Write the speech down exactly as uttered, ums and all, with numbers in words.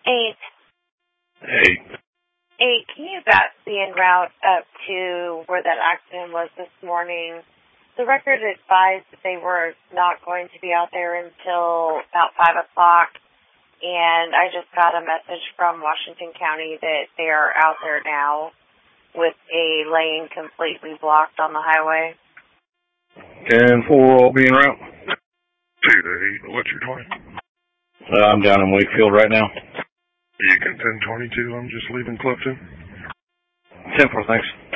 Eight. Hey. Eight, can you got the en route up to where that accident was this morning? The record advised that they were not going to be out there until about five o'clock, and I just got a message from Washington County that they are out there now with a lane completely blocked on the highway. ten four will be en route. Two to eight, what's your twenty? Uh, I'm down in Wakefield right now. You can ten twenty-two, I'm just leaving Clifton. ten four, thanks.